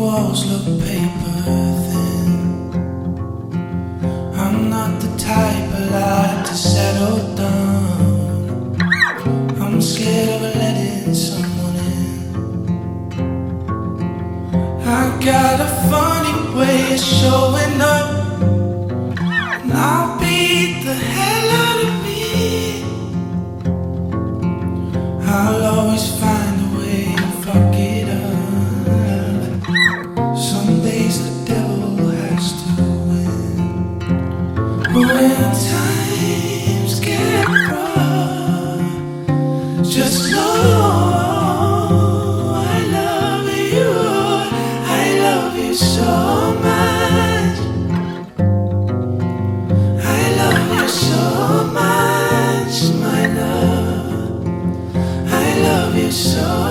walls look paper thin. I'm not the type I like to settle down. I'm scared of letting someone in. I got a funny way of showing up, and I'll beat the hell out of me. I'll always find a way to fuck it up. Some days the devil has to win. But when times get rough, just know I love you. I love you so much. I love you so much, my love. I love you so